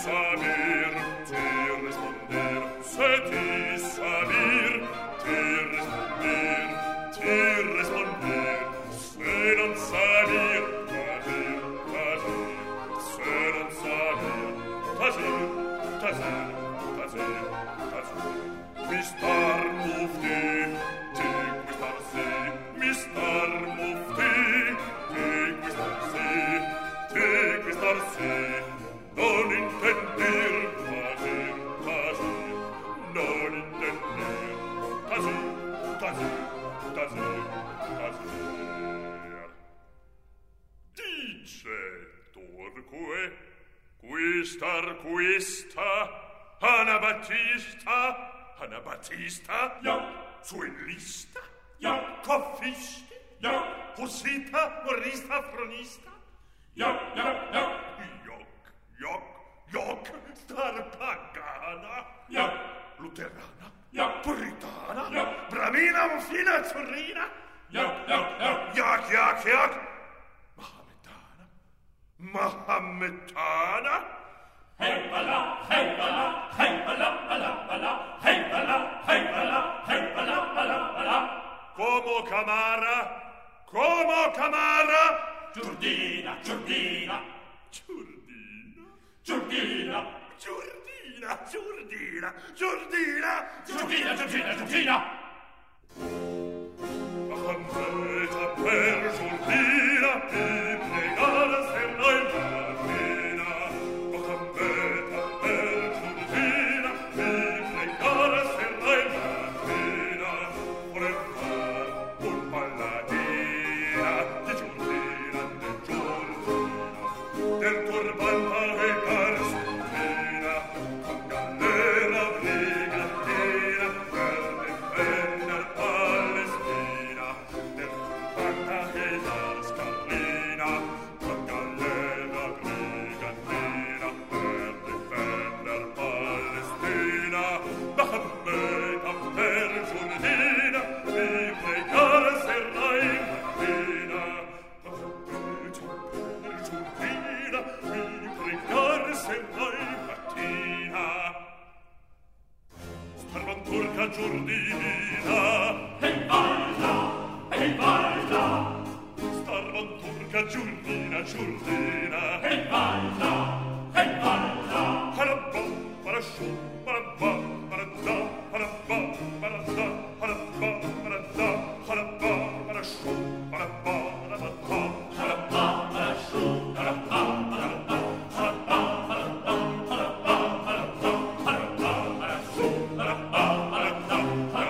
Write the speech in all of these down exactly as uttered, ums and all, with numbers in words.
saber, ti responder, se ti saber, ti responder, ti responder, se non saber, tacer, tacer, se non saber, tacer, tacer, tacer, tacer. Mister Mufti, ti quistar si, Mister Mufti, ti quistar si, ti quistar si, non intender, tacer, tacer, non intender, tacer, tacer, tacer, tacer. Dice Turque, quistar quista, Anabattista, Anabattista, ja, suellista, ja, coffisti, ja, Hussita, morista, fronista, ja, ja, ja, Joc, Joc, Joc, star pagana, ja, luterana, ja, puritana, ja, bramina, muffina, azzurrina, ja, ja, ja, Joc, Joc, Joc, mahometana, mahometana, hey bala, hey bala, hey bala, bala, bala, hey bala, hey bala, hey bala, bala, bala. Como Camara, como Camara, Giurdina, Giurdina, Giurdina, Giurdina, Giurdina, Giurdina, Giurdina, Giurdina, Giurdina, Giurdina. Mahommeta per Giurdina, e pregare se noi mattina. Mahommeta per Giurdina, e pregare se noi mattina. Vorrei far un balladina di Giurdina, di Giurdina, del turbanta e garzina, con gallera brigantina, per difender Palestina, del turbanta e garzina, con gallera brigantina, per difender Palestina. Mahommeta per Giurdina, e pregare sarà in mattina. Mahommeta per Giurdina, e pregare sarà in mattina. Starvanturca Giurdina, Hey balla, hey balla, Starvanturca Giurdina, Giurdina, hey balla, hey balla. Harabba, parasciù, parabba, paradà, harabba, paradà, harabba, paradà, harabba, parasciù, parabba, paradà, Harappa, parasciù, harappa, harappa, harappa, harappa, harappa, harappa, harappa, parasciù, harappa, harappa, harappa,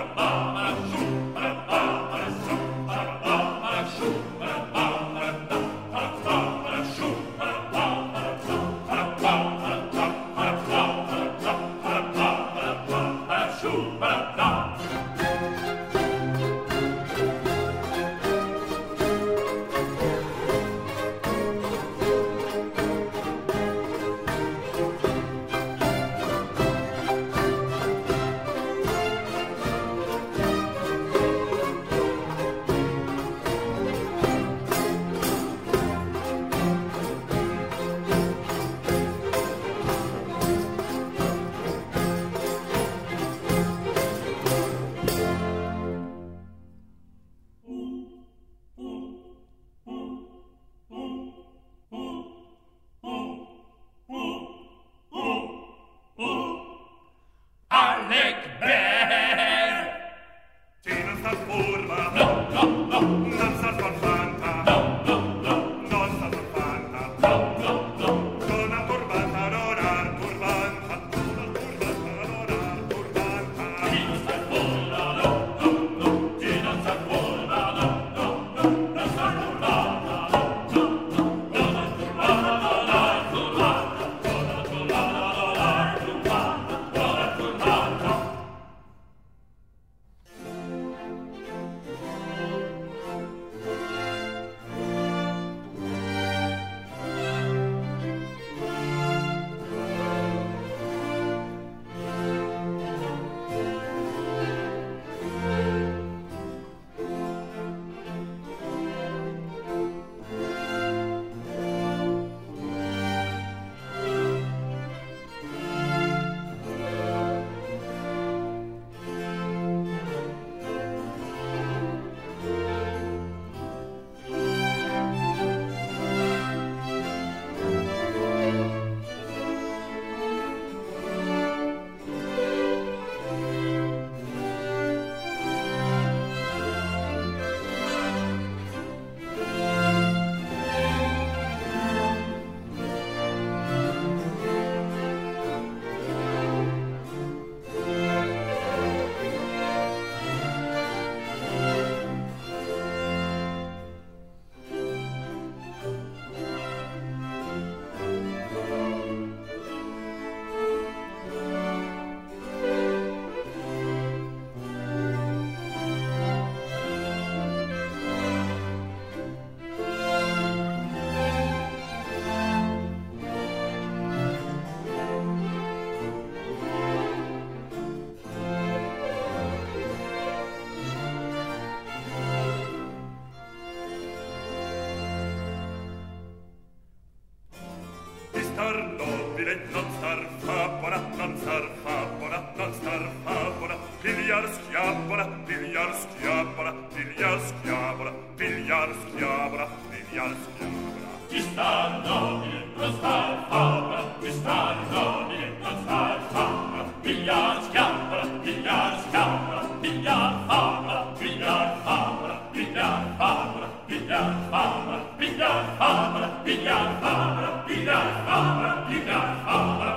star nobile, non star fabbola, non star fabbola, non star fabbola, pigliar schiabbola, pigliar schiabbola, pigliar schiabbola, pigliar schiabbola, pigliar schiabbola. Ci star nobile, non star fabbola, ci star nobile, non star fabbola, pigliar schiabbola, pigliar schiabbola, pigliar fabbola, pigliar fabbola, pigliar fabbola, pigliar fabbola, pigliar fabbola, pigliar fabbola, pigliar fabbola, pigliar fabbola.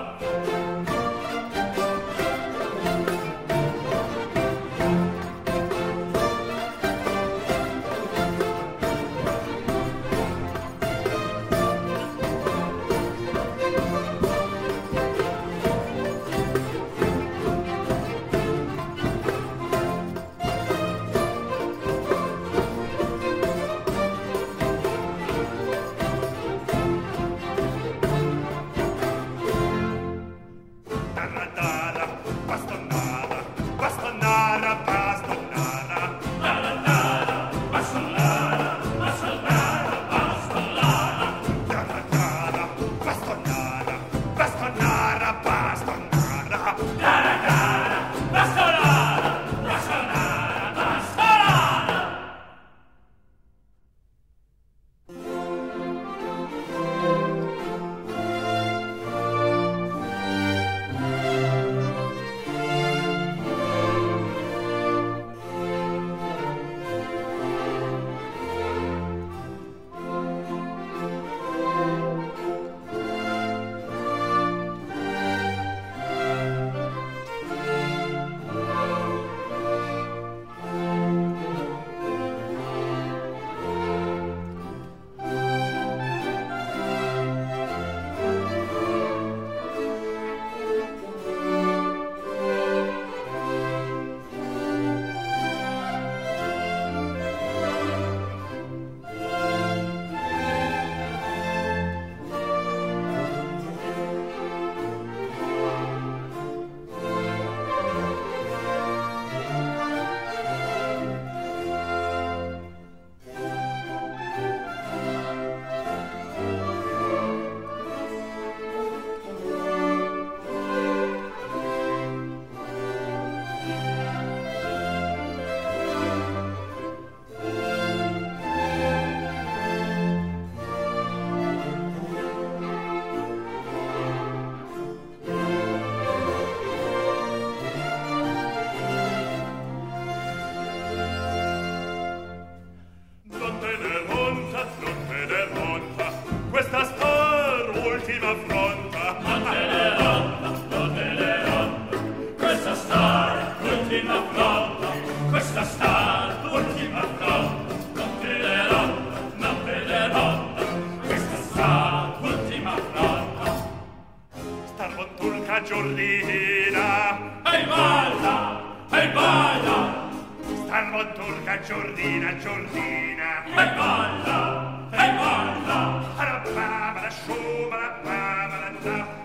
Giordina, ehi balla, ehi balla, starmo turca Giordina, Giordina, ehi balla, ehi balla, arababa la sciuba, la baba la da.